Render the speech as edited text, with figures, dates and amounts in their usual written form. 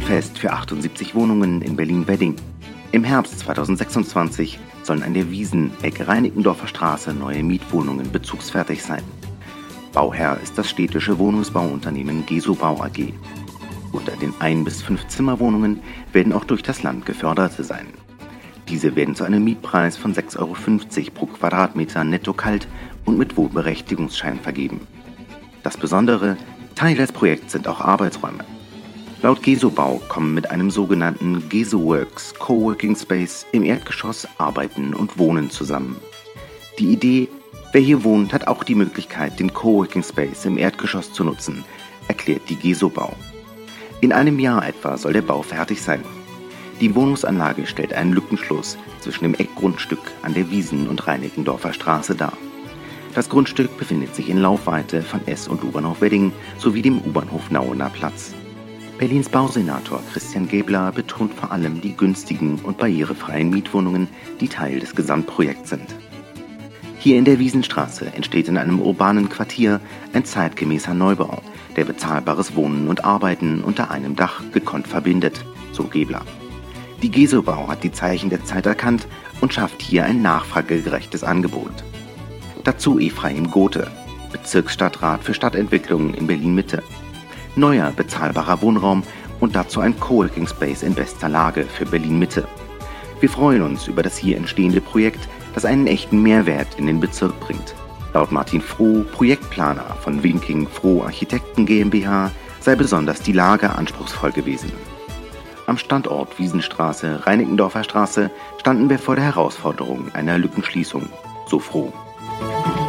fest für 78 Wohnungen in Berlin-Wedding. Im Herbst 2026 sollen an der Wiesen-Ecke Reinickendorfer Straße neue Mietwohnungen bezugsfertig sein. Bauherr ist das städtische Wohnungsbauunternehmen Gesobau AG. Unter den 1- bis 5-Zimmerwohnungen werden auch durch das Land geförderte sein. Diese werden zu einem Mietpreis von 6,50 € pro Quadratmeter netto kalt und mit Wohnberechtigungsschein vergeben. Das Besondere, Teil des Projekts sind auch Arbeitsräume. Laut Gesobau kommen mit einem sogenannten GesoWorks Coworking Space im Erdgeschoss Arbeiten und Wohnen zusammen. Die Idee, wer hier wohnt, hat auch die Möglichkeit, den Coworking Space im Erdgeschoss zu nutzen, erklärt die Gesobau. In einem Jahr etwa soll der Bau fertig sein. Die Wohnungsanlage stellt einen Lückenschluss zwischen dem Eckgrundstück an der Wiesen- und Reinickendorfer Straße dar. Das Grundstück befindet sich in Laufweite von S- und U-Bahnhof Wedding sowie dem U-Bahnhof Nauener Platz. Berlins Bausenator Christian Gäbler betont vor allem die günstigen und barrierefreien Mietwohnungen, die Teil des Gesamtprojekts sind. Hier in der Wiesenstraße entsteht in einem urbanen Quartier ein zeitgemäßer Neubau, der bezahlbares Wohnen und Arbeiten unter einem Dach gekonnt verbindet, so Gäbler. Die Gesobau hat die Zeichen der Zeit erkannt und schafft hier ein nachfragegerechtes Angebot. Dazu Ephraim Gothe, Bezirksstadtrat für Stadtentwicklung in Berlin-Mitte. Neuer, bezahlbarer Wohnraum und dazu ein Coworking Space in bester Lage für Berlin-Mitte. Wir freuen uns über das hier entstehende Projekt, das einen echten Mehrwert in den Bezirk bringt. Laut Martin Froh, Projektplaner von Winking Froh Architekten GmbH, sei besonders die Lage anspruchsvoll gewesen. Am Standort Wiesenstraße, Reinickendorfer Straße standen wir vor der Herausforderung einer Lückenschließung, so Froh.